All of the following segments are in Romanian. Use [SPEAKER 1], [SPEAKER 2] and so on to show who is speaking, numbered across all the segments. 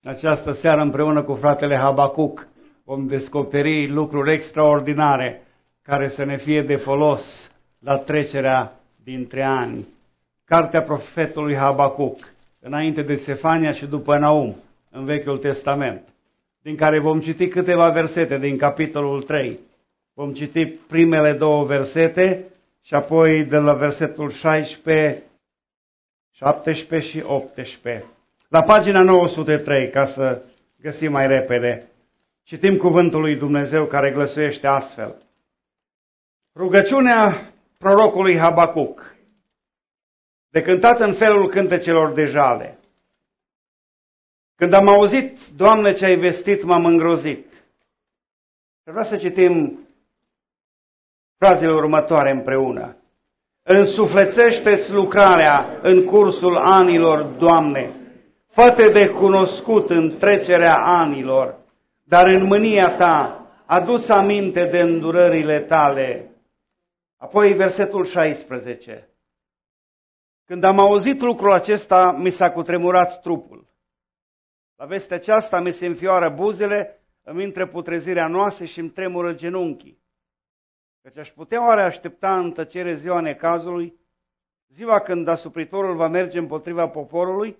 [SPEAKER 1] În această seară, împreună cu fratele Habacuc, vom descoperi lucruri extraordinare care să ne fie de folos la trecerea dintre ani. Cartea profetului Habacuc, înainte de Sefania și după Naum, în Vechiul Testament, din care vom citi câteva versete din capitolul 3. Vom citi primele două versete și apoi de la versetul 16, 17 și 18. La pagina 903, ca să găsim mai repede, citim cuvântul lui Dumnezeu care glăsuiește astfel. Rugăciunea prorocului Habacuc, de cântat în felul cântecelor de jale. Când am auzit, Doamne, ce ai vestit, m-am îngrozit. Vreau să citim frazele următoare împreună. Însuflețește-ți lucrarea în cursul anilor, Doamne, fă-te de cunoscut în trecerea anilor, dar în mânia ta adu-ți aminte de îndurările tale. Apoi versetul 16. Când am auzit lucrul acesta, mi s-a cutremurat trupul. La vestea aceasta mi se înfioară buzele, îmi intră putrezirea noase și îmi tremură genunchii. Căci aș putea oare aștepta în tăcere ziua necazului, ziua când asupritorul va merge împotriva poporului?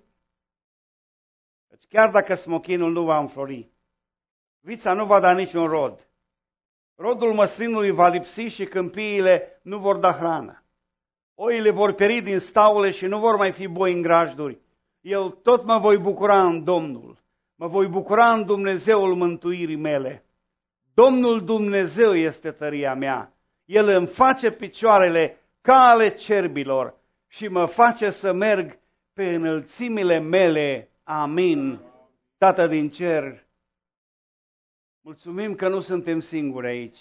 [SPEAKER 1] Căci chiar dacă smochinul nu va înflori, vița nu va da niciun rod, rodul măslinului va lipsi și câmpiile nu vor da hrană. Oile vor pieri din staule și nu vor mai fi boi în grajduri. Eu tot mă voi bucura în Domnul, mă voi bucura în Dumnezeul mântuirii mele. Domnul Dumnezeu este tăria mea, El îmi face picioarele ca ale cerbilor și mă face să merg pe înălțimile mele. Amin. Tată din cer, mulțumim că nu suntem singuri aici.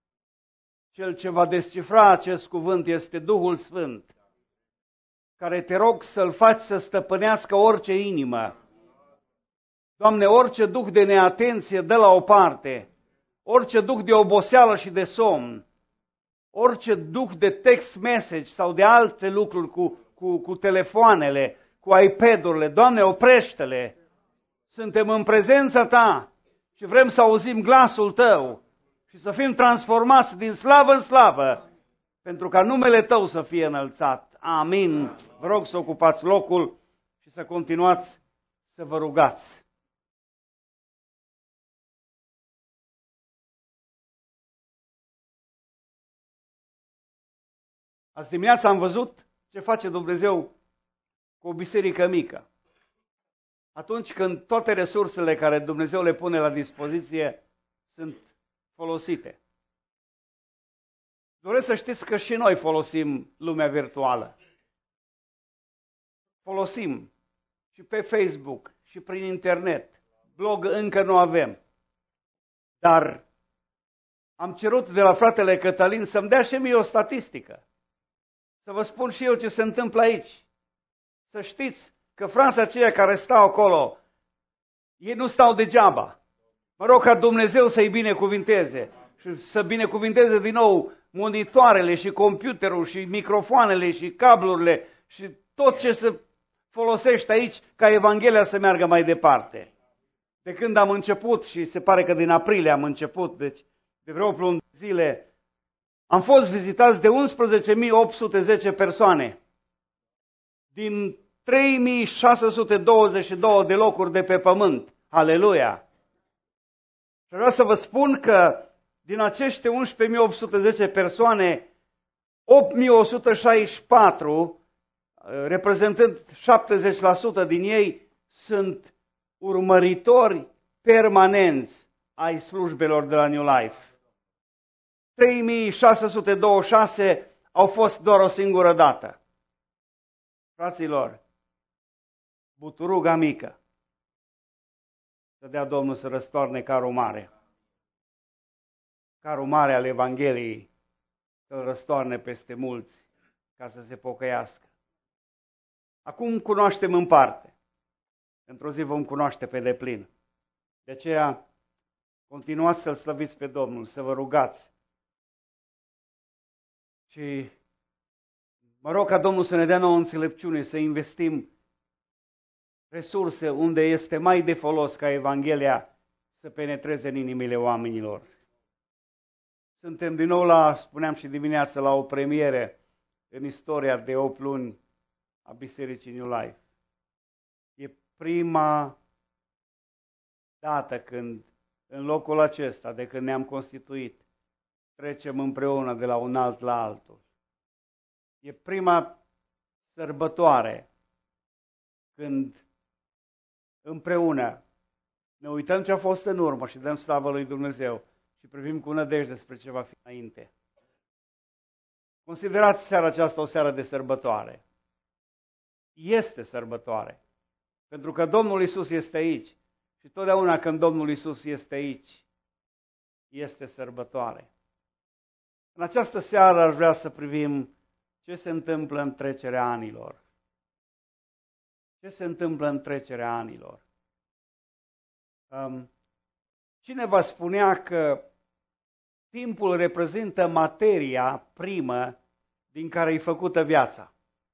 [SPEAKER 1] Cel ce va descifra acest cuvânt este Duhul Sfânt, care te rog să-L faci să stăpânească orice inimă. Doamne, orice duh de neatenție dă la o parte, orice duh de oboseală și de somn, orice duh de text message sau de alte lucruri cu telefoanele, cu iPad-urile, Doamne, oprește-le. Suntem în prezența Ta și vrem să auzim glasul Tău și să fim transformați din slavă în slavă, pentru ca numele Tău să fie înălțat. Amin. Vă rog să ocupați locul și să continuați să vă rugați. Azi dimineața am văzut ce face Dumnezeu cu o biserică mică. Atunci când toate resursele care Dumnezeu le pune la dispoziție sunt folosite. Doresc să știți că și noi folosim lumea virtuală. Folosim și pe Facebook și prin internet. Blog încă nu avem. Dar am cerut de la fratele Cătălin să-mi dea și mie o statistică. Să vă spun și eu ce se întâmplă aici. Să știți că frații aceia care stau acolo, ei nu stau degeaba. Mă rog ca Dumnezeu să-i binecuvinteze și să binecuvinteze din nou monitoarele și computerul și microfoanele și cablurile și tot ce se folosește aici ca Evanghelia să meargă mai departe. De când am început, și se pare că din aprilie am început, deci de vreo 8 luni zile, am fost vizitați de 11.810 persoane din 3.622 de locuri de pe pământ. Aleluia! Și vreau să vă spun că din acești 11.810 persoane, 8.164, reprezentând 70% din ei, sunt urmăritori permanenți ai slujbelor de la New Life. 3.626 au fost doar o singură dată. Fraților, buturuga mică, să dea Domnul să răstoarne carul mare. Carul mare al Evangheliei să-l răstoarne peste mulți ca să se pocăiască. Acum cunoaștem în parte. Într-o zi vom cunoaște pe deplin. De aceea, continuați să-L slăviți pe Domnul, să vă rugați. Și mă rog ca Domnul să ne dea nouă înțelepciune, să investim resurse unde este mai de folos ca Evanghelia să penetreze în inimile oamenilor. Suntem din nou spuneam și dimineața, la o premieră în istoria de 8 luni a Bisericii New Life. E prima dată când în locul acesta, de când ne-am constituit, trecem împreună de la un alt la altul. E prima sărbătoare când împreună ne uităm ce a fost în urmă și dăm slavă lui Dumnezeu și privim cu nădejde spre ce va fi înainte. Considerați seara aceasta o seară de sărbătoare. Este sărbătoare, pentru că Domnul Iisus este aici și totdeauna când Domnul Iisus este aici, este sărbătoare. În această seară aș vrea să privim ce se întâmplă în trecerea anilor. Ce se întâmplă în trecerea anilor? Cineva spunea că timpul reprezintă materia primă din care e făcută viața.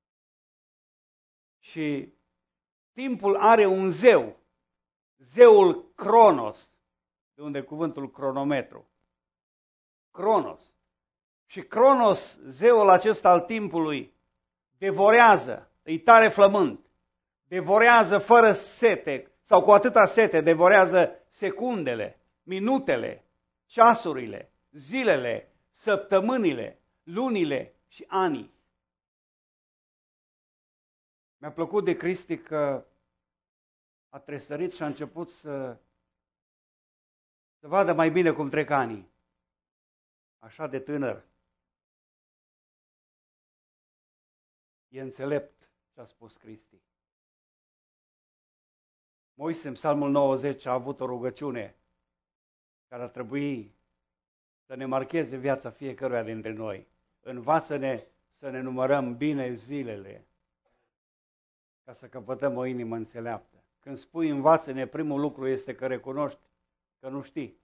[SPEAKER 1] Și timpul are un zeu, zeul Cronos, de unde cuvântul cronometru. Cronos. Și Cronos, zeul acesta al timpului, devorează, îi tare flământ, devorează fără sete, sau cu atâta sete, devorează secundele, minutele, ceasurile, zilele, săptămânile, lunile și anii. Mi-a plăcut de Cristi că a tresărit și a început să vadă mai bine cum trec anii. Așa de tânăr. E înțelept ce a spus Cristi. Moise, în Psalmul 90, a avut o rugăciune care ar trebui să ne marcheze viața fiecăruia dintre noi. Învață-ne să ne numărăm bine zilele, ca să căpătăm o inimă înțeleaptă. Când spui învață-ne, primul lucru este că recunoști că nu știi.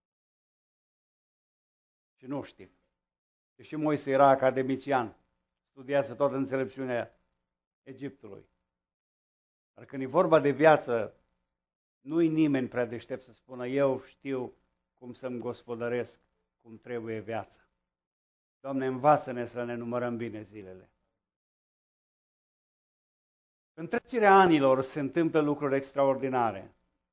[SPEAKER 1] Și nu știi. Și Moise era academician, studiase toată înțelepciunea Egiptului. Dar când e vorba de viață, nu-i nimeni prea deștept să spună eu știu cum să-mi gospodăresc cum trebuie viața. Doamne, învață-ne să ne numărăm bine zilele. În trecerea anilor se întâmplă lucruri extraordinare.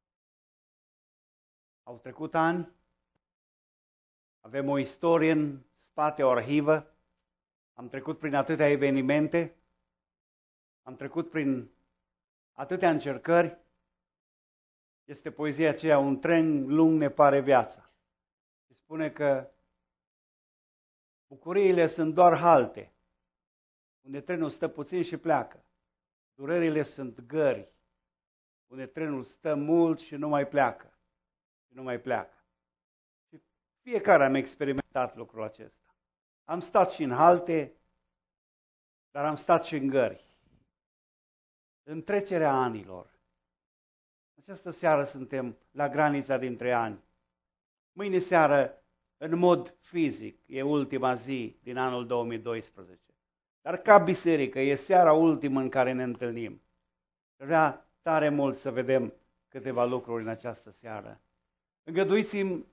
[SPEAKER 1] Au trecut ani, avem o istorie în spate, o arhivă, am trecut prin atâtea evenimente, am trecut prin atâtea încercări. Este poezia aceea, un tren lung ne pare viața. Se spune că bucuriile sunt doar halte, unde trenul stă puțin și pleacă. Durerile sunt gări, unde trenul stă mult și nu mai pleacă. Și nu mai pleacă. Și fiecare am experimentat lucrul acesta. Am stat și în halte, dar am stat și în gări. În trecerea anilor. Această seară suntem la granița dintre ani. Mâine seară, în mod fizic, e ultima zi din anul 2012. Dar ca biserică, e seara ultimă în care ne întâlnim. Vrea tare mult să vedem câteva lucruri în această seară. Îngăduiți-mi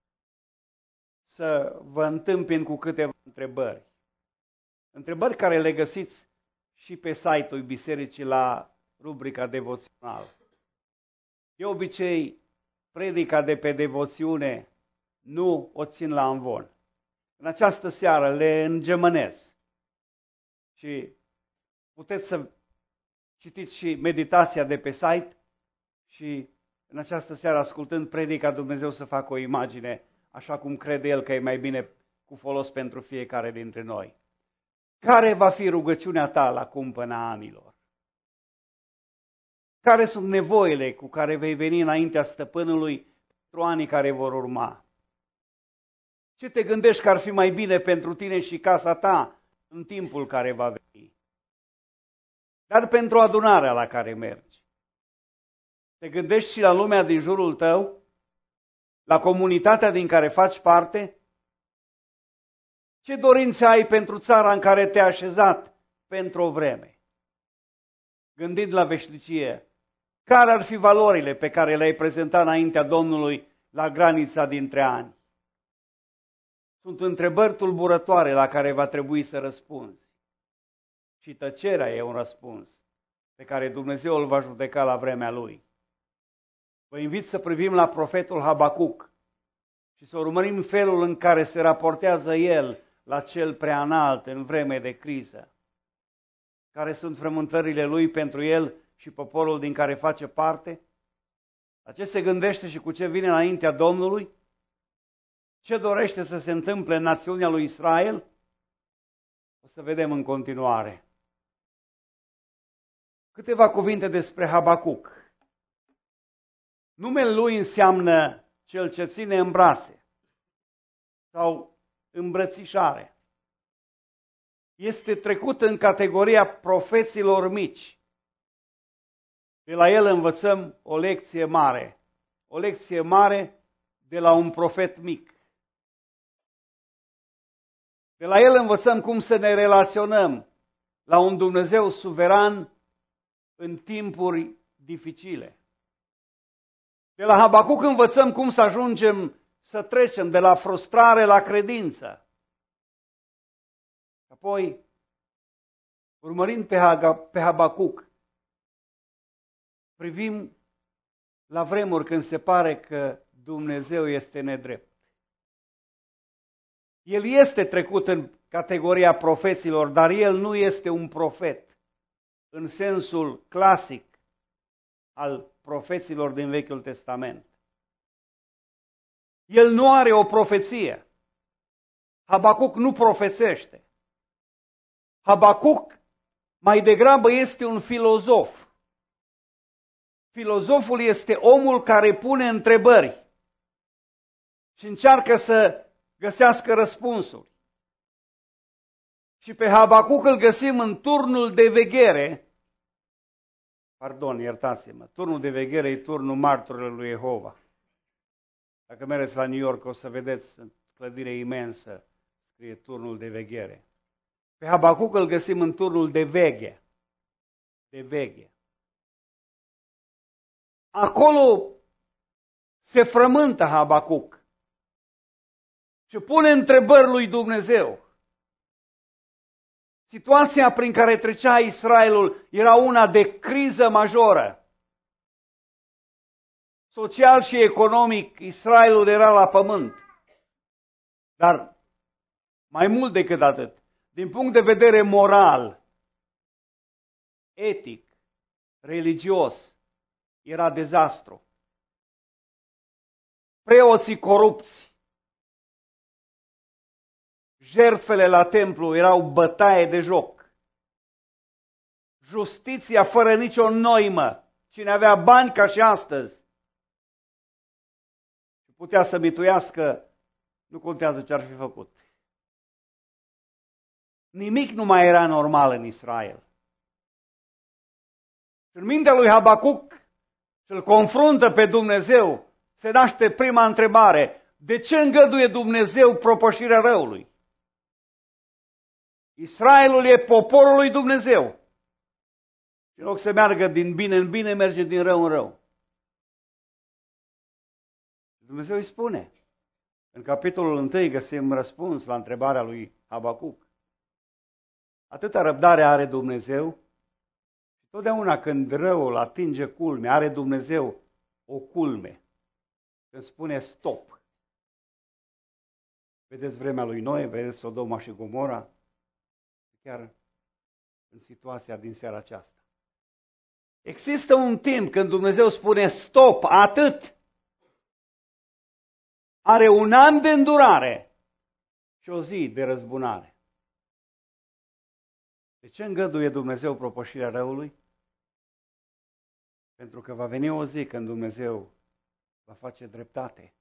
[SPEAKER 1] să vă întâmpin cu câteva întrebări. Întrebări care le găsiți și pe site-ul bisericii la rubrica devoțional. De obicei, predica de pe devoțiune nu o țin la amvon. În această seară le îngemănez. Și puteți să citiți și meditația de pe site și în această seară, ascultând predica, Dumnezeu să facă o imagine așa cum crede El că e mai bine cu folos pentru fiecare dintre noi. Care va fi rugăciunea ta la cumpăna anilor? Care sunt nevoile cu care vei veni înaintea stăpânului pentru anii care vor urma? Ce te gândești că ar fi mai bine pentru tine și casa ta în timpul care va veni? Dar pentru adunarea la care mergi. Te gândești și la lumea din jurul tău? La comunitatea din care faci parte? Ce dorințe ai pentru țara în care te-ai așezat pentru o vreme? Gândind la veșnicie, Care ar fi valorile pe care le-ai prezentat înaintea Domnului la granița dintre ani? Sunt întrebări tulburătoare la care va trebui să răspunzi. Și tăcerea e un răspuns pe care Dumnezeu îl va judeca la vremea Lui. Vă invit să privim la profetul Habacuc și să urmărim felul în care se raportează el la cel prea înalt în vreme de criză. Care sunt frământările lui pentru el și poporul din care face parte? La ce se gândește și cu ce vine înaintea Domnului? Ce dorește să se întâmple în națiunea lui Israel? O să vedem în continuare. Câteva cuvinte despre Habacuc. Numele lui înseamnă cel ce ține în brațe sau îmbrățișare. Este trecut în categoria profeților mici. De la el învățăm o lecție mare. O lecție mare de la un profet mic. De la el învățăm cum să ne relaționăm la un Dumnezeu suveran în timpuri dificile. De la Habacuc învățăm cum să ajungem să trecem de la frustrare la credință. Apoi, urmărind pe Habacuc, privim la vremuri când se pare că Dumnezeu este nedrept. El este trecut în categoria profeților, dar el nu este un profet în sensul clasic al profeților din Vechiul Testament. El nu are o profeție. Habacuc nu profețește. Habacuc mai degrabă este un filozof. Filozoful este omul care pune întrebări și încearcă să găsească răspunsuri. Și pe Habacuc îl găsim în turnul de veghere. Iertați-mă, turnul de veghere e turnul marturilor lui Jehova. Dacă mergeți la New York o să vedeți clădire imensă, scrie turnul de veghere. Pe Habacuc îl găsim în turnul de veghe. De veghe. Acolo se frământă Habacuc și pune întrebări lui Dumnezeu. Situația prin care trecea Israelul era una de criză majoră. Social și economic, Israelul era la pământ. Dar mai mult decât atât, din punct de vedere moral, etic, religios, era dezastru. Preoții corupți, jertfele la templu erau bătaie de joc. Justiția fără nicio noimă. Cine avea bani ca și astăzi putea să mituiască, nu contează ce ar fi făcut. Nimic nu mai era normal în Israel. În mintea lui Habacuc și-l confruntă pe Dumnezeu, se naște prima întrebare: de ce îngăduie Dumnezeu propășirea răului? Israelul e poporul lui Dumnezeu. Și în loc să meargă din bine în bine, merge din rău în rău. Dumnezeu îi spune. În capitolul 1 găsim răspuns la întrebarea lui Habacuc. Atâta răbdare are Dumnezeu. Totdeauna când răul atinge culme, are Dumnezeu o culme. Când spune stop. Vedeți vremea lui Noe, vedeți Sodoma și Gomora, chiar în situația din seara aceasta. Există un timp când Dumnezeu spune stop, atât. Are un an de îndurare și o zi de răzbunare. De ce îngăduie Dumnezeu propășirea răului? Pentru că va veni o zi când Dumnezeu va face dreptate.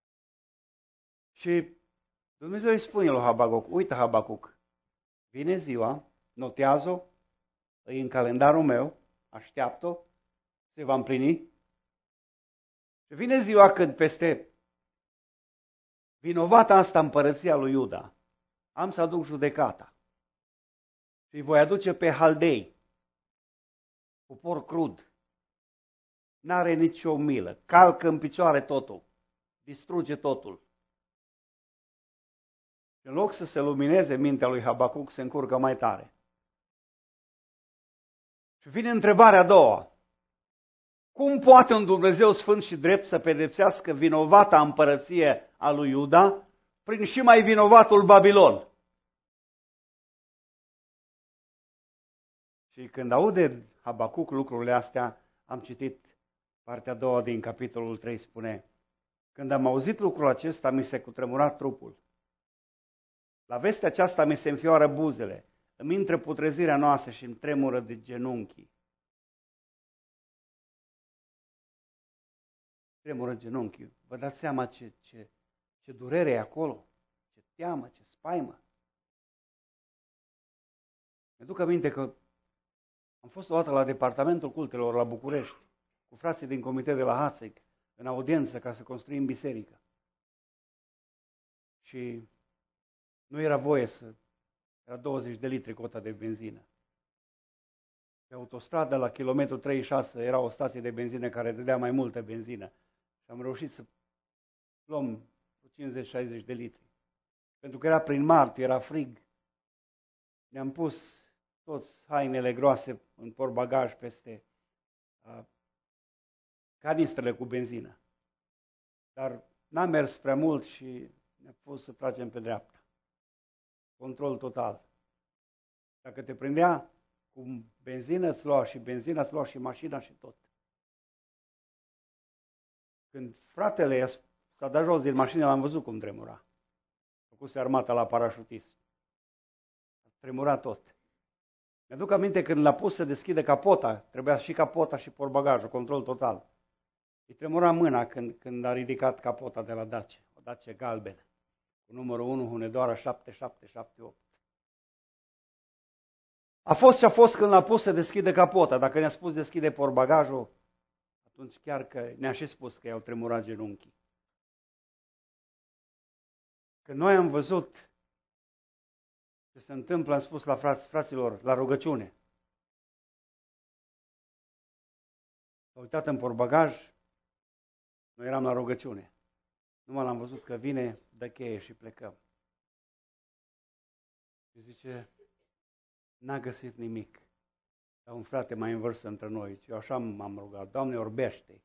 [SPEAKER 1] Și Dumnezeu îi spune lui Habacuc: uite Habacuc, vine ziua, notează-o, e în calendarul meu, așteaptă-o, se va împlini. Și vine ziua când peste vinovata asta împărăția lui Iuda am să aduc judecata. Și îi voi aduce pe haldei, popor crud, n-are nicio milă, calcă în picioare totul, distruge totul. În loc să se lumineze mintea lui Habacuc, se încurcă mai tare. Și vine întrebarea a doua. Cum poate un Dumnezeu sfânt și drept să pedepsească vinovata împărăție a lui Iuda prin și mai vinovatul Babilon? Și când aude Habacuc lucrurile astea, am citit partea a doua din capitolul 3, spune: când am auzit lucrul acesta, mi se cutremura trupul. La vestea aceasta mi se înfioară buzele, îmi intră putrezirea noastră și îmi tremură de genunchii. Tremură genunchii. Vă dați seama ce durere e acolo, ce teamă, ce spaimă. Mi-aduc aminte că am fost o dată la departamentul cultelor la București, cu frații din comitet de la Hațeg, în audiență ca să construim biserică. Și nu era voie era 20 de litri cota de benzină. Pe autostradă, la kilometru 36, era o stație de benzină care dădea mai multă benzină. Și am reușit să luăm 50-60 de litri. Pentru că era prin martie, era frig. Ne-am pus toți hainele groase în portbagaj peste canistrele cu benzină. Dar n-am mers prea mult și ne-a pus să tragem pe dreapta. Control total. Dacă te prindea cu benzină, îți lua și benzina, îți lua și mașina și tot. Când fratele s-a dat jos din mașină, l-am văzut cum tremura. Făcuse armata la parașutist. Tremura tot. Mi-aduc aminte când l-a pus să deschide capota, trebuia și capota și portbagajul, control total. Îi tremura mâna când a ridicat capota de la Dacia, o Dacia galbenă, cu numărul 1 Hunedoara 7778. A fost ce a fost când l-a pus să deschide capota. Dacă ne-a spus deschide portbagajul, atunci chiar că ne-a și spus că i-au tremurat genunchii. Când noi am văzut ce se întâmplă, am spus la fraților, la rugăciune. S-a uitat în portbagaj, noi eram la rugăciune. Numai l-am văzut că vine, dă cheie și plecăm. Și zice, n-a găsit nimic. Dar un frate mai în vârstă între noi. Eu așa m-am rugat, Doamne, orbește-i.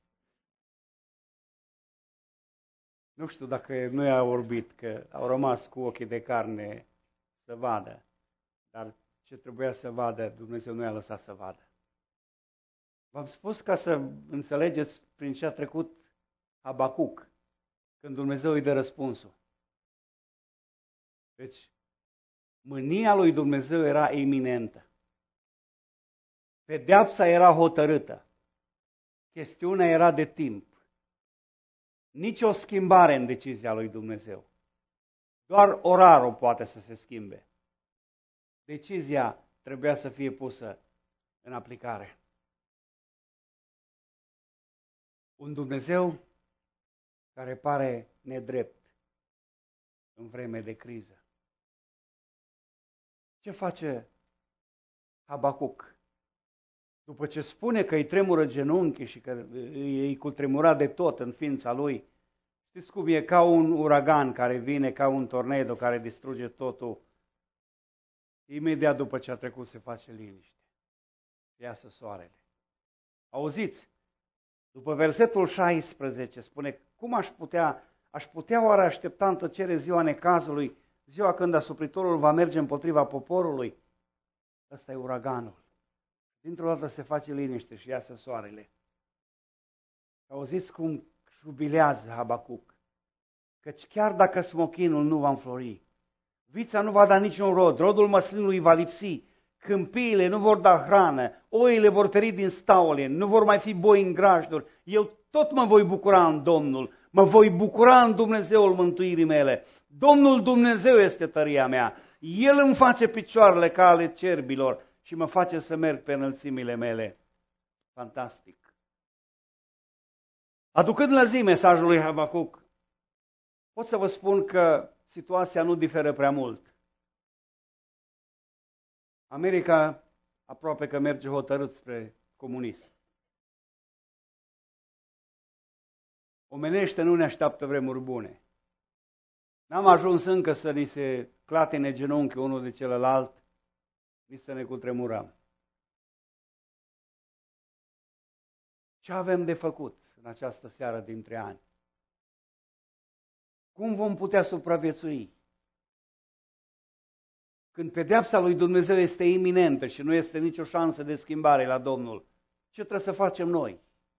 [SPEAKER 1] Nu știu dacă nu i-a orbit, că au rămas cu ochii de carne să vadă. Dar ce trebuia să vadă, Dumnezeu nu i-a lăsat să vadă. V-am spus ca să înțelegeți prin ce a trecut Habacuc, când Dumnezeu îi dă răspunsul. Deci, mânia lui Dumnezeu era iminentă. Pedeapsa era hotărâtă. Chestiunea era de timp. Nici o schimbare în decizia lui Dumnezeu. Doar orarul poate să se schimbe. Decizia trebuia să fie pusă în aplicare. Un Dumnezeu care pare nedrept în vreme de criză. Ce face Habacuc? După ce spune că îi tremură genunchii și că îi cutremura de tot în ființa lui, știți cum e? Ca un uragan care vine, ca un tornado care distruge totul. Imediat după ce a trecut se face liniște. Iasă soarele. Auziți? După versetul 16 spune, cum aș putea oare aștepta în tăcere ziua necazului, ziua când asupritorul va merge împotriva poporului? Ăsta e uraganul. Dintr-o dată se face liniște și iasă soarele. Auziți cum jubilează Habacuc? Căci chiar dacă smochinul nu va înflori, vița nu va da niciun rod, rodul măslinului va lipsi, câmpiile nu vor da hrană, oile vor feri din staule, nu vor mai fi boi în grajduri. Eu tot mă voi bucura în Domnul, mă voi bucura în Dumnezeul mântuirii mele. Domnul Dumnezeu este tăria mea, El îmi face picioarele ca ale cerbilor și mă face să merg pe înălțimile mele. Fantastic! Aducând la zi mesajul lui Habacuc, pot să vă spun că situația nu diferă prea mult. America aproape că merge hotărât spre comunism. Omenește nu ne așteaptă vremuri bune. N-am ajuns încă să ni se clatine genunchi unul de celălalt, nici să ne cutremurăm. Ce avem de făcut în această seară dintre ani? Cum vom putea supraviețui? Când pedeapsa lui Dumnezeu este iminentă și nu este nicio șansă de schimbare la Domnul, ce trebuie să facem noi?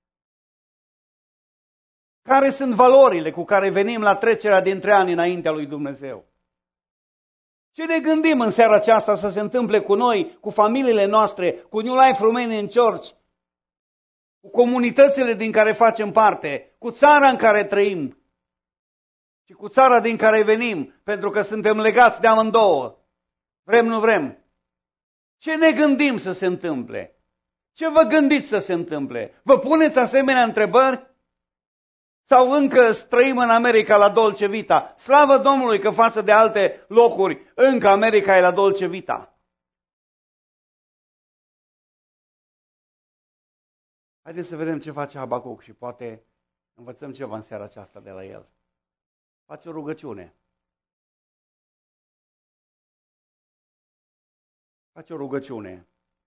[SPEAKER 1] Care sunt valorile cu care venim la trecerea dintre ani înaintea lui Dumnezeu? Ce ne gândim în seara aceasta să se întâmple cu noi, cu familiile noastre, cu New Life Romanian Church, cu comunitățile din care facem parte, cu țara în care trăim și cu țara din care venim, pentru că suntem legați de amândouă. Vrem, nu vrem. Ce ne gândim să se întâmple? Ce vă gândiți să se întâmple? Vă puneți asemenea întrebări? Sau încă trăim în America la Dolce Vita? Slavă Domnului că față de alte locuri, încă America e la Dolce Vita. Haideți să vedem ce face Habacuc și poate învățăm ceva în seara aceasta de la el. Face o rugăciune. Face o rugăciune.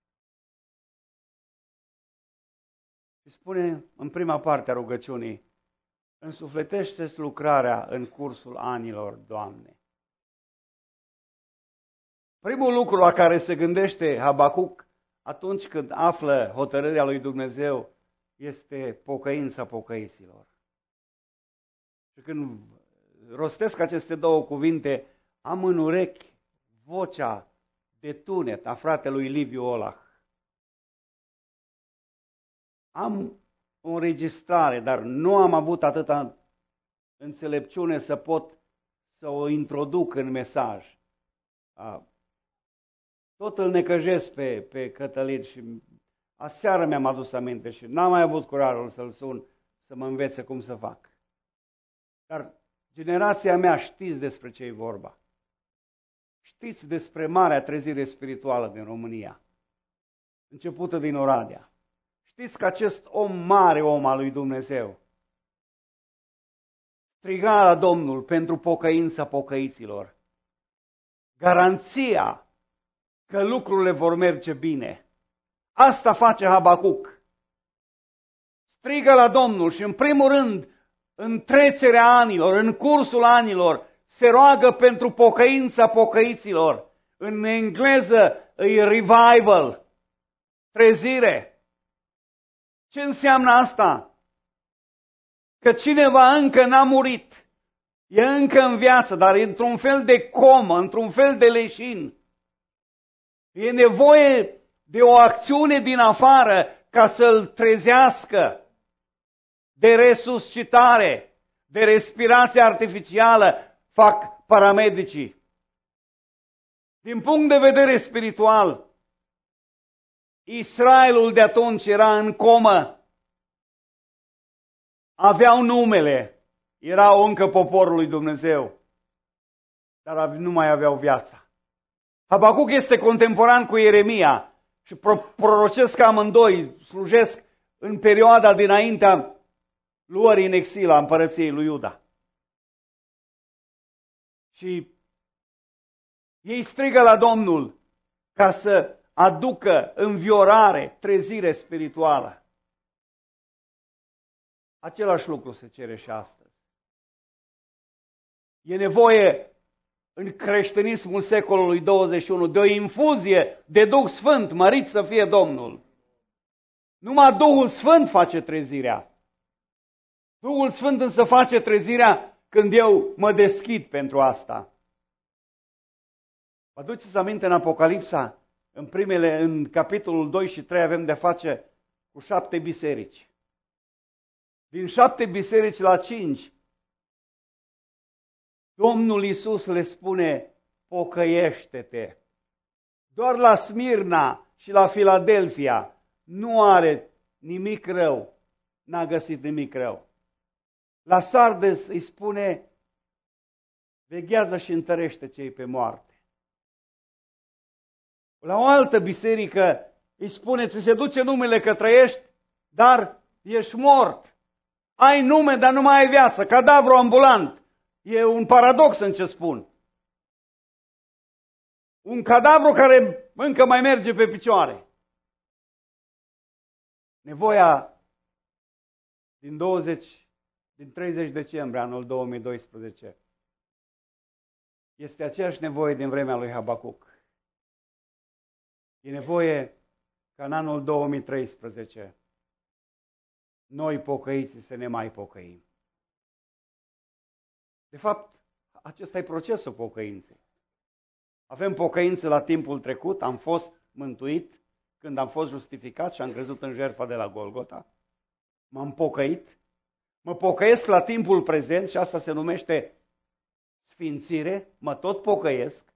[SPEAKER 1] Și spune în prima parte a rugăciunii: însufletește-ți lucrarea în cursul anilor, Doamne. Primul lucru la care se gândește Habacuc atunci când află hotărârea lui Dumnezeu este pocăința pocăiților. Și când rostesc aceste două cuvinte, am în urechi vocea de tunet a fratelui Liviu Olah. Am o înregistrare, dar nu am avut atâta înțelepciune să pot să o introduc în mesaj. Tot îl necăjesc pe Cătălin și aseară mi-am adus aminte și n-am mai avut curajul să-l sun să mă învețe cum să fac. Dar generația mea știți despre ce e vorba. Știți despre marea trezire spirituală din România, începută din Oradea. Știți că acest om, mare om al lui Dumnezeu, striga la Domnul pentru pocăința pocăiților. Garanția că lucrurile vor merge bine. Asta face Habacuc. Strigă la Domnul și în primul rând, în trecerea anilor, în cursul anilor, se roagă pentru pocăința pocăiților. În engleză e revival, trezire. Ce înseamnă asta? Că cineva încă n-a murit, e încă în viață, dar e într-un fel de comă, într-un fel de leșin. E nevoie de o acțiune din afară ca să-l trezească, de resuscitare, de respirație artificială, fac paramedicii. Din punct de vedere spiritual, Israelul de atunci era în comă. Aveau numele, erau încă poporul lui Dumnezeu, dar nu mai aveau viața. Habacuc este contemporan cu Ieremia și prorocesc amândoi, slujesc în perioada dinaintea luării în exil a împărăției lui Iuda. Și ei strigă la Domnul ca să aducă înviorare, trezire spirituală. Același lucru se cere și astăzi. E nevoie în creștinismul secolului 21 de o infuzie de Duh Sfânt, mărit să fie Domnul. Numai Duhul Sfânt face trezirea. Duhul Sfânt însă face trezirea când eu mă deschid pentru asta. Vă aduceți aminte în Apocalipsa? În capitolul 2 și 3 avem de-a face cu 7 biserici. Din 7 biserici la 5, Domnul Iisus le spune, pocăiește-te. Doar la Smirna și la Filadelfia nu are nimic rău, n-a găsit nimic rău. La Sardes îi spune, veghează și întărește cei pe moarte. La o altă biserică îi spune, ți se duce numele că trăiești, dar ești mort. Ai nume, dar nu mai ai viață. Cadavru ambulant. E un paradox în ce spun. Un cadavru care încă mai merge pe picioare. Nevoia din 30 decembrie anul 2012 este aceeași nevoie din vremea lui Habacuc. E nevoie ca în anul 2013 noi pocăiții să ne mai pocăim. De fapt, acesta e procesul pocăinței. Avem pocăință la timpul trecut, am fost mântuit când am fost justificat și am crezut în jertfa de la Golgota. M-am pocăit, mă pocăiesc la timpul prezent și asta se numește sfințire, mă tot pocăiesc.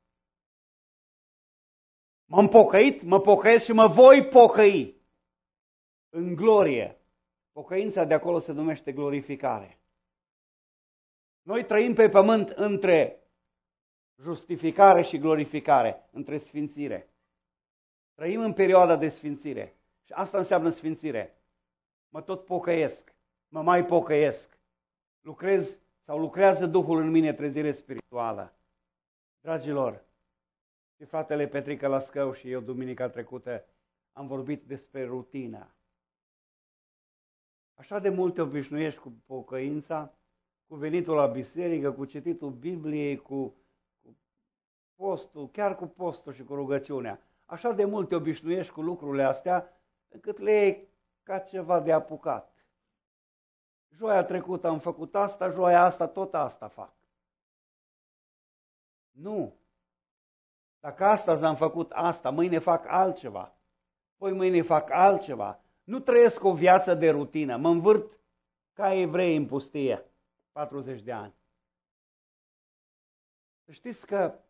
[SPEAKER 1] M-am pocăit, mă pocăiesc și mă voi pocăi în glorie. Pocăința de acolo se numește glorificare. Noi trăim pe pământ între justificare și glorificare, între sfințire. Trăim în perioada de sfințire și asta înseamnă sfințire. Mă tot pocăiesc, mă mai pocăiesc. Lucrează Duhul în mine trezire spirituală. Dragilor, și fratele Petrică Lascău și eu duminica trecută am vorbit despre rutină. Așa de mult te obișnuiești cu pocăința, cu venitul la biserică, cu cititul Bibliei, cu postul, chiar cu postul și cu rugăciunea. Așa de mult te obișnuiești cu lucrurile astea, încât le iei ca ceva de apucat. Joia trecută am făcut asta, joia asta, tot asta fac. Nu. Dacă astăzi am făcut asta, mâine fac altceva, poi mâine fac altceva. Nu trăiesc o viață de rutină, mă învârt ca evrei în pustie, 40 de ani. Să știți că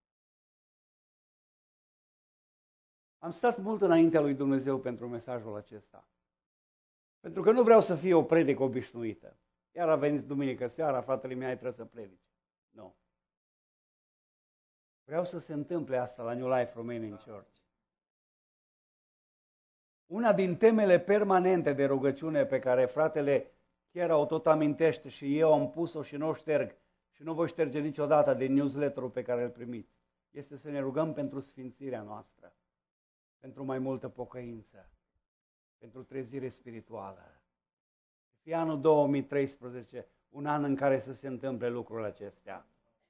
[SPEAKER 1] am stat mult înaintea lui Dumnezeu pentru mesajul acesta. Pentru că nu vreau să fie o predică obișnuită. Iar a venit duminică seara, fratele meu, trebuie să predice. Nu. Vreau să se întâmple asta la New Life Romanian Church. Una din temele permanente de rugăciune pe care fratele chiar o tot amintește și eu am pus-o și nu o șterg și nu voi șterge niciodată din newsletterul pe care îl primiți, este să ne rugăm pentru sfințirea noastră, pentru mai multă pocăință, pentru trezire spirituală. Fie anul 2013 un an în care să se întâmple lucrurile acestea.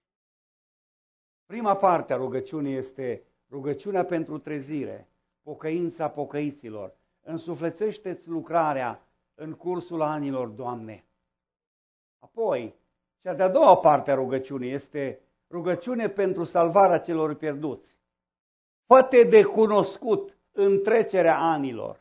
[SPEAKER 1] Prima parte a rugăciunii este rugăciunea pentru trezire, pocăința pocăiților. Însuflețește-ți lucrarea în cursul anilor, Doamne. Apoi, cea de-a doua parte a rugăciunii este rugăciune pentru salvarea celor pierduți. Fă-te de cunoscut în trecerea anilor.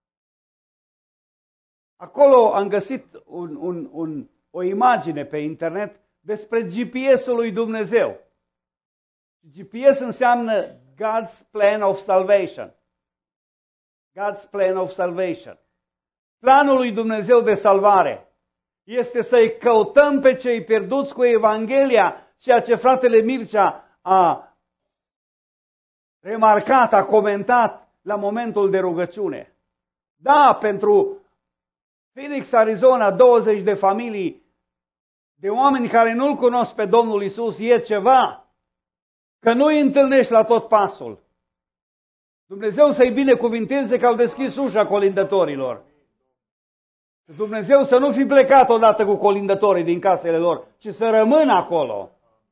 [SPEAKER 1] Acolo am găsit o imagine pe internet despre GPS-ul lui Dumnezeu. GPS înseamnă God's Plan of Salvation. God's Plan of Salvation. Planul lui Dumnezeu de salvare este să-i căutăm pe cei pierduți cu Evanghelia, ceea ce fratele Mircea a remarcat, a comentat la momentul de rugăciune. Da, pentru Phoenix, Arizona, 20 de familii de oameni care nu-L cunosc pe Domnul Iisus, e ceva, că nu îi întâlnești la tot pasul. Dumnezeu să-i binecuvinteze că au deschis ușa colindătorilor. Dumnezeu să nu fi plecat odată cu colindătorii din casele lor, ci să rămână acolo.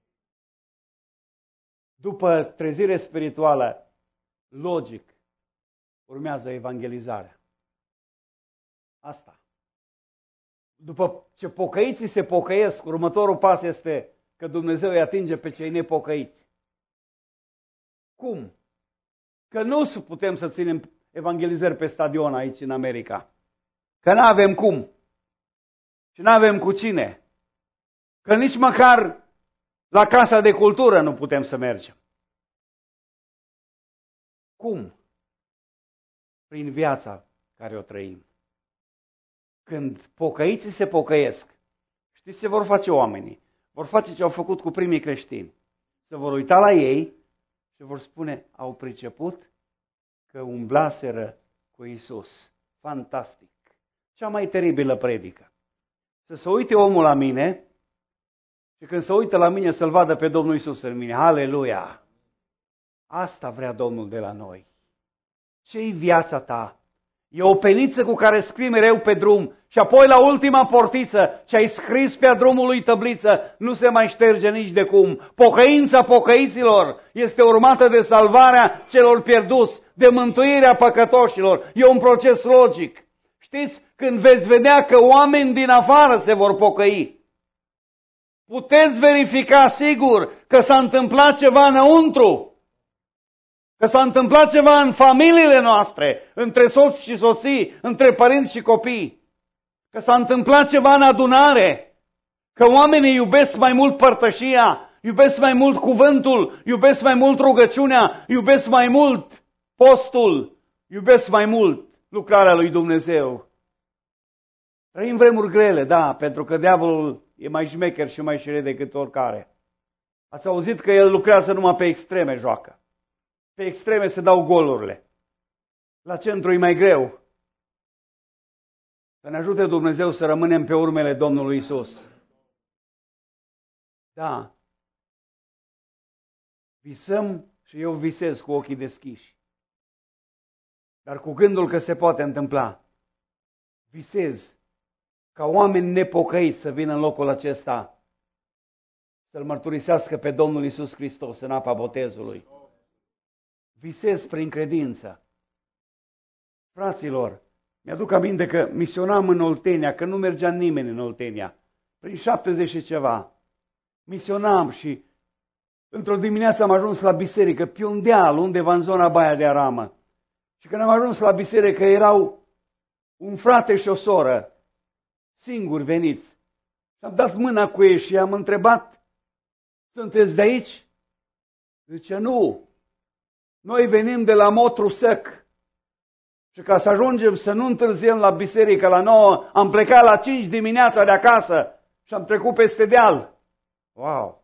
[SPEAKER 1] După trezire spirituală, logic, urmează evangelizarea. Asta. După ce pocăiții se pocăiesc, următorul pas este că Dumnezeu îi atinge pe cei nepocăiți. Cum? Că nu putem să ținem evangelizări pe stadion aici în America. Că nu avem cum. Și nu avem cu cine. Că nici măcar la Casa de Cultură nu putem să mergem. Cum? Prin viața care o trăim. Când pocăiții se pocăiesc, știți ce vor face oamenii? Vor face ce au făcut cu primii creștini. Se vor uita la ei și vor spune, au priceput că umblaseră cu Iisus. Fantastic! Cea mai teribilă predică. să se uite omul la mine și când se uită la mine să-L vadă pe Domnul Iisus în mine. Aleluia! Asta vrea Domnul de la noi. Ce-i viața ta? E o peniță cu care scrii mereu pe drum și apoi la ultima portiță ce ai scris pe-a drumului tăbliță nu se mai șterge nici de cum. Pocăința pocăiților este urmată de salvarea celor pierduți, de mântuirea păcătoșilor. E un proces logic. Știți, când veți vedea că oameni din afară se vor pocăi, puteți verifica sigur că s-a întâmplat ceva înăuntru. Că s-a întâmplat ceva în familiile noastre, între soți și soții, între părinți și copii. Că s-a întâmplat ceva în adunare. Că oamenii iubesc mai mult părtășia, iubesc mai mult cuvântul, iubesc mai mult rugăciunea, iubesc mai mult postul, iubesc mai mult lucrarea lui Dumnezeu. Trăim vremuri grele, da, pentru că diavolul e mai șmecher și mai șiret decât oricare. Ați auzit că el lucrează numai pe extreme, joacă. Pe extreme se dau golurile. La centru e mai greu. Să ne ajute Dumnezeu să rămânem pe urmele Domnului Isus. Da. Visăm și eu visez cu ochii deschiși. Dar cu gândul că se poate întâmpla. Visez ca oameni nepocăiți să vină în locul acesta să-L mărturisească pe Domnul Isus Hristos în apa botezului. Visez prin credință. Fraților, mi-aduc aminte că misionam în Oltenia, că nu mergea nimeni în Oltenia. Prin 70 și ceva. Misionam și într-o dimineață am ajuns la biserică, pe un deal, undeva în zona Baia de Aramă. Și când am ajuns la biserică, erau un frate și o soră, singuri veniți. Și am dat mâna cu ei și am întrebat, sunteți de aici? Zice, nu. Noi venim de la Motru Săc și ca să ajungem să nu întârziem la biserică la 9, am plecat la 5 dimineața de acasă și am trecut peste deal. Wow!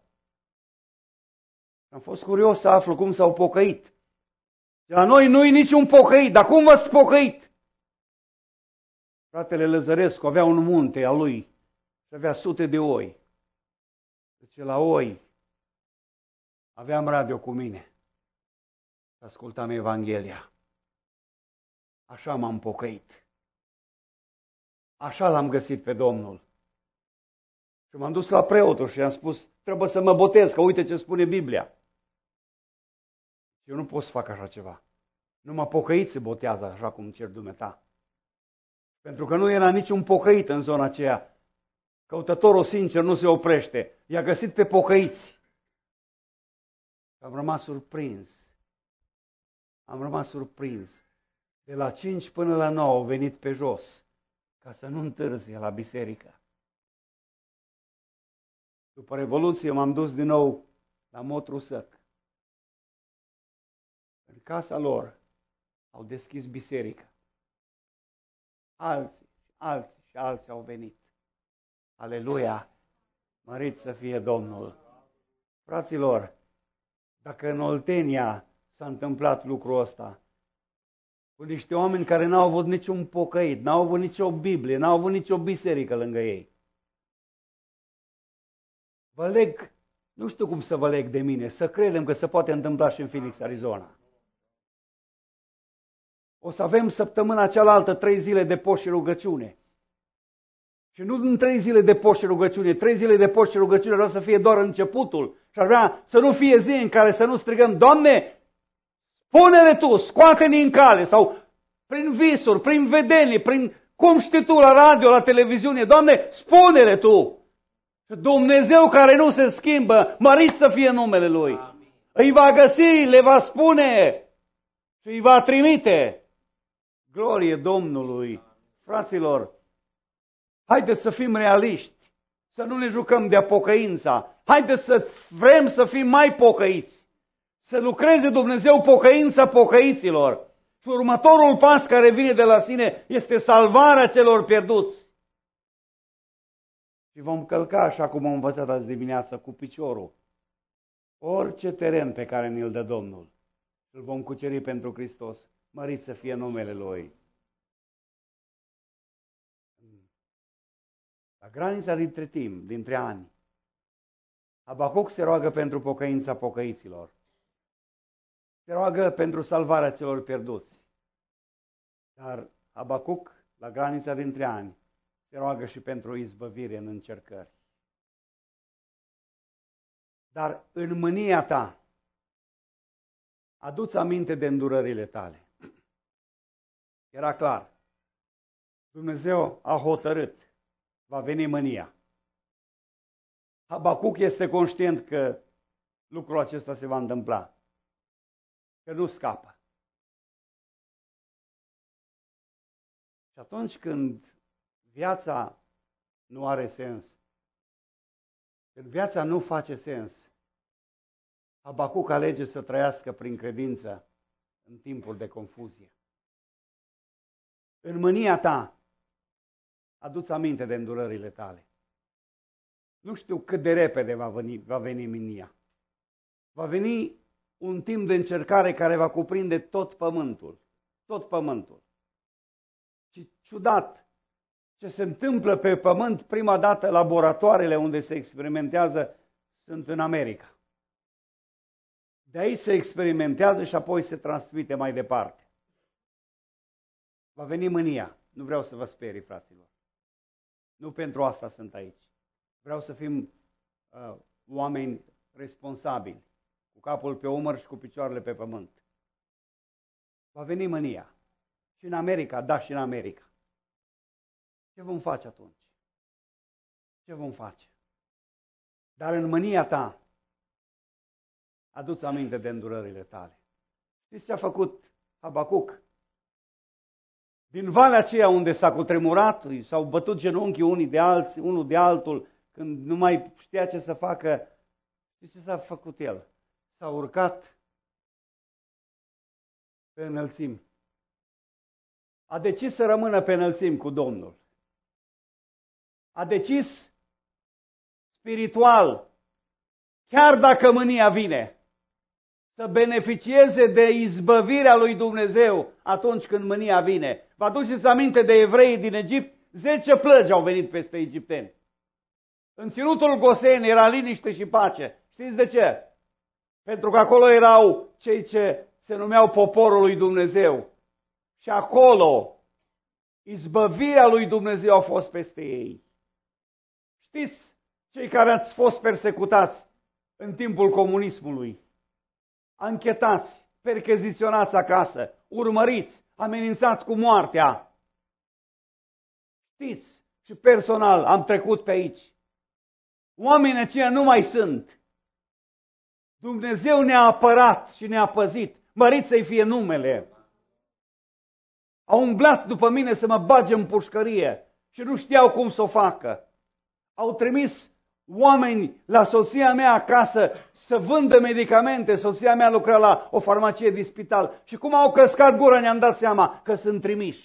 [SPEAKER 1] Am fost curios să aflu cum s-au pocăit. Și la noi nu-i niciun pocăit, dar cum v-ați pocăit? Fratele Lăzărescu avea un munte al lui și avea sute de oi. Deci la oi aveam radio cu mine. Ascultam Evanghelia. Așa m-am pocăit. Așa l-am găsit pe Domnul. Și m-am dus la preotul și i-am spus, trebuie să mă botez, că uite ce spune Biblia. Eu nu pot să fac așa ceva. Numai pocăiți se botează așa cum cer dumneata. Pentru că nu era niciun pocăit în zona aceea. Căutătorul sincer nu se oprește. I-a găsit pe pocăiți. Am rămas surprins. Am rămas surprins. De la 5 până la 9 au venit pe jos, ca să nu întârzie la biserică. După Revoluție m-am dus din nou la Motru Săc. În casa lor au deschis biserica. Alții au venit. Aleluia! Mărit să fie Domnul! Fraților, dacă în Oltenia s-a întâmplat lucrul ăsta, cu niște oameni care n-au avut niciun pocăit, n-au avut nicio Biblie, n-au avut nicio biserică lângă ei. Vă leg, nu știu cum să vă leg de mine, să credem că se poate întâmpla și în Phoenix, Arizona. O să avem săptămâna cealaltă 3 zile de post și rugăciune. Și nu în 3 zile de post și rugăciune, 3 zile de post și rugăciune vreau să fie doar începutul. Și ar vrea să nu fie zi în care să nu strigăm, Doamne, spune-ne Tu, scoate-ne în cale, sau prin visuri, prin vedenii, prin cum știi Tu la radio, la televiziune, Doamne, spune-ne Tu. Și Dumnezeu care nu se schimbă, mărit să fie numele Lui. Amin. Îi va găsi, le va spune și îi va trimite. Glorie Domnului! Fraților, haideți să fim realiști, să nu ne jucăm de pocăința. Haideți să vrem să fim mai pocăiți, să lucreze Dumnezeu pocăința pocăiților. Și următorul pas care vine de la sine este salvarea celor pierduți. Și vom călca, așa cum am învățat azi dimineață, cu piciorul orice teren pe care ne-l dă Domnul. Îl vom cuceri pentru Hristos. Mărit să fie numele Lui. La granița dintre ani, Habacuc se roagă pentru pocăința pocăiților. Se roagă pentru salvarea celor pierduți. Dar Habacuc, la granița dintre ani, se roagă și pentru izbăvire în încercări. Dar în mânia ta, adu-ți aminte de îndurările tale. Era clar. Dumnezeu a hotărât. Va veni mânia. Habacuc este conștient că lucrul acesta se va întâmpla. Că nu scapă. Și atunci când viața nu are sens, când viața nu face sens, Habacuc alege să trăiască prin credință în timpul de confuzie. În mânia ta, adu-ți aminte de îndurările tale. Nu știu cât de repede va veni mânia. Va veni un timp de încercare care va cuprinde tot pământul. Tot pământul. Și ciudat, ce se întâmplă pe pământ, prima dată laboratoarele unde se experimentează sunt în America. De aici se experimentează și apoi se transmite mai departe. Va veni mânia. Nu vreau să vă sperii, fraților. Nu pentru asta sunt aici. Vreau să fim oameni responsabili, cu capul pe umăr și cu picioarele pe pământ. Va veni mânia. Și în America, da, și în America. Ce vom face atunci? Ce vom face? Dar în mânia ta, adu-ți aminte de îndurările tale. Știți ce a făcut Habacuc? Din valea aceea unde s-a cutremurat, s-au bătut genunchii unul de altul, când nu mai știa ce să facă, știți ce s-a făcut el? S-a urcat pe înălțimi. A decis să rămână pe înălțimi cu Domnul. A decis spiritual, chiar dacă mânia vine, să beneficieze de izbăvirea lui Dumnezeu atunci când mânia vine. Vă aduceți aminte de evreii din Egipt? 10 plăgi au venit peste egipteni. În ținutul Gosen era liniște și pace. Știți de ce? Pentru că acolo erau cei ce se numeau poporul lui Dumnezeu. Și acolo izbăvirea lui Dumnezeu a fost peste ei. Știți, cei care ați fost persecutați în timpul comunismului, anchetați, percheziționați acasă, urmăriți, amenințați cu moartea. Știți, și personal am trecut pe aici. Oamenii aceia nu mai sunt. Dumnezeu ne-a apărat și ne-a păzit. Mărit să-i fie numele. Au umblat după mine să mă bage în pușcărie și nu știau cum să o facă. Au trimis oameni la soția mea acasă să vândă medicamente. Soția mea lucra la o farmacie de spital. Și cum au căscat gura, ne-am dat seama că sunt trimiși.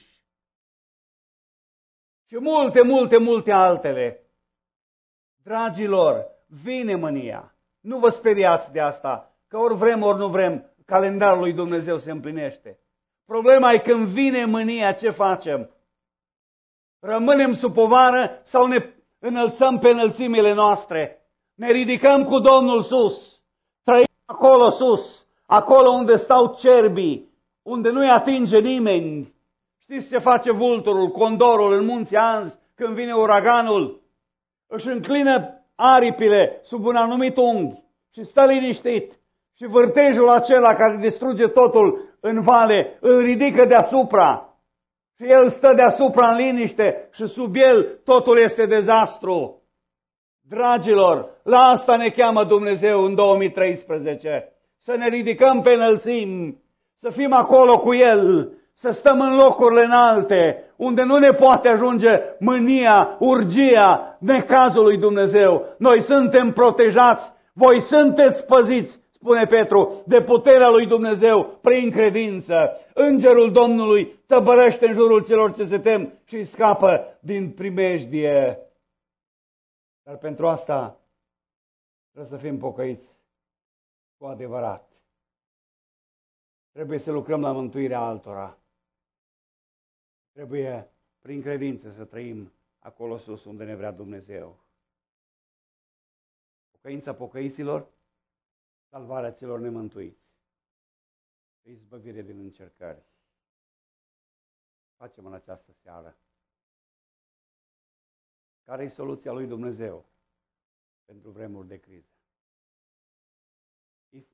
[SPEAKER 1] Și multe altele. Dragilor, vine mânia. Nu vă speriați de asta, că ori vrem, ori nu vrem, calendarul lui Dumnezeu se împlinește. Problema e când vine mânia, ce facem? Rămânem sub povară sau ne înălțăm pe înălțimile noastre? Ne ridicăm cu Domnul sus, trăim acolo sus, acolo unde stau cerbii, unde nu-i atinge nimeni. Știți ce face vulturul, condorul în munții Anzi când vine uraganul? Își înclină aripile sub un anumit unghi și stă liniștit. Și vârtejul acela care distruge totul în vale îl ridică deasupra. Și el stă deasupra în liniște și sub el totul este dezastru. Dragilor, la asta ne cheamă Dumnezeu în 2013. Să ne ridicăm pe înălțimi, să fim acolo cu El, să stăm în locurile înalte, unde nu ne poate ajunge mânia, urgia, necazul lui Dumnezeu. Noi suntem protejați, voi sunteți păziți, spune Petru, de puterea lui Dumnezeu prin credință. Îngerul Domnului tăbărăște în jurul celor ce se tem și scapă din primejdie. Dar pentru asta trebuie să fim pocăiți cu adevărat. Trebuie să lucrăm la mântuirea altora. Trebuie prin credință să trăim acolo sus unde ne vrea Dumnezeu. Pocăința pocăiților, salvarea celor nemântuiți, izbăvire din încercări. Facem în această seară. Care e soluția lui Dumnezeu pentru vremuri de criză? If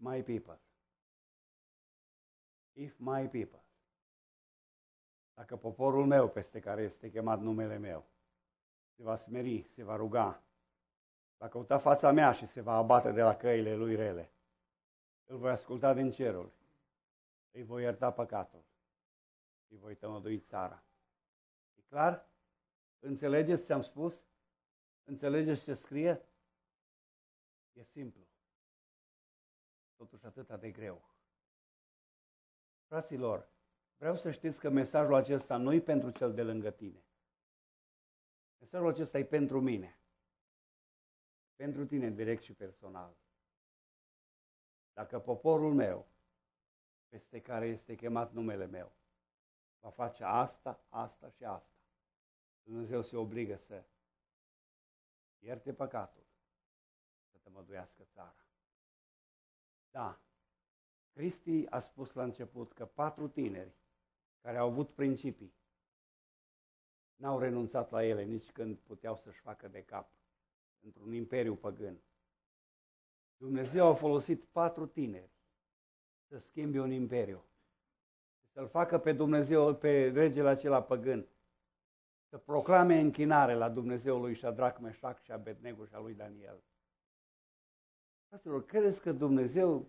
[SPEAKER 1] my people, dacă poporul meu peste care este chemat numele meu se va smeri, se va ruga, va căuta fața mea și se va abate de la căile lui rele, îl voi asculta din cerul, îi voi ierta păcatul, îi voi tămădui țara. E clar? Înțelegeți ce am spus? Înțelegeți ce scrie? E simplu. Totuși atât de greu. Fraților, vreau să știți că mesajul acesta nu e pentru cel de lângă tine. Mesajul acesta e pentru mine. Pentru tine direct și personal. Dacă poporul meu, peste care este chemat numele meu, va face asta, asta și asta, Dumnezeu se obligă să ierte păcatul, să tămăduiască țara. Da, Cristi a spus la început că 4 tineri care au avut principii n-au renunțat la ele nici când puteau să-și facă de cap într-un imperiu păgân. Dumnezeu a folosit 4 tineri să schimbe un imperiu, să-l facă pe Dumnezeu, pe regele acela păgân, să proclame închinare la Dumnezeul lui Șadrac, Meșac și Abednego și a lui Daniel. Fraților, credeți că Dumnezeu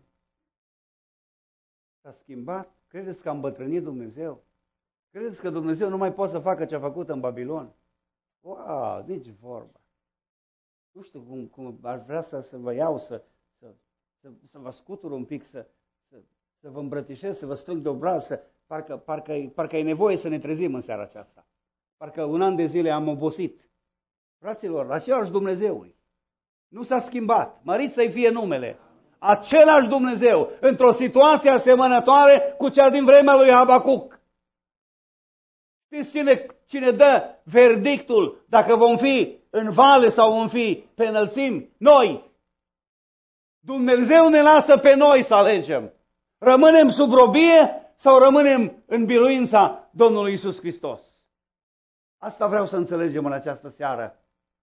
[SPEAKER 1] s-a schimbat? Credeți că a îmbătrânit Dumnezeu? Credeți că Dumnezeu nu mai poate să facă ce a făcut în Babilon? Wow, nici vorba. Nu știu cum aș vrea să vă iau, să vă scutur un pic, să vă îmbrățișez, să vă strâng de obraz, parcă e nevoie să ne trezim în seara aceasta. Parcă un an de zile am obosit. Fraților, același Dumnezeu nu s-a schimbat. Mărit să-i fie numele. Același Dumnezeu, într-o situație asemănătoare cu cea din vremea lui Habacuc. Știți cine dă verdictul dacă vom fi în vale sau vom fi pe înălțimi? Noi! Dumnezeu ne lasă pe noi să alegem. Rămânem sub robie sau rămânem în biruința Domnului Iisus Hristos? Asta vreau să înțelegem în această seară.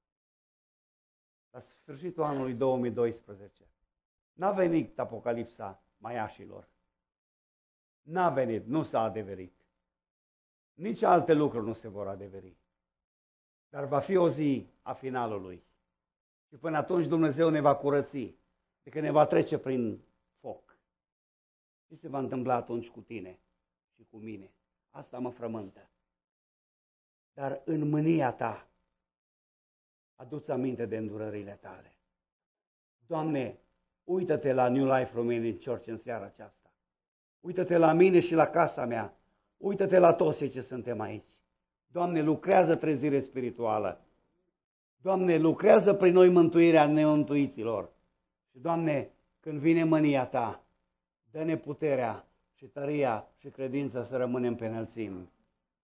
[SPEAKER 1] La sfârșitul anului 2012 n-a venit Apocalipsa maiașilor. N-a venit, nu s-a adeverit. Nici alte lucruri nu se vor adeveri. Dar va fi o zi a finalului. Și până atunci Dumnezeu ne va curăți. Adică ne va trece prin foc. Ce se va întâmpla atunci cu tine și cu mine? Asta mă frământă. Dar în mânia ta, adu-ți aminte de îndurările tale. Doamne, uită-te la New Life Romanian Church în seara aceasta. Uită-te la mine și la casa mea. Uită-te la toți cei ce suntem aici. Doamne, lucrează trezire spirituală. Doamne, lucrează prin noi mântuirea nemântuiților. Și Doamne, când vine mânia ta, dă-ne puterea și tăria și credința să rămânem pe înălțimi.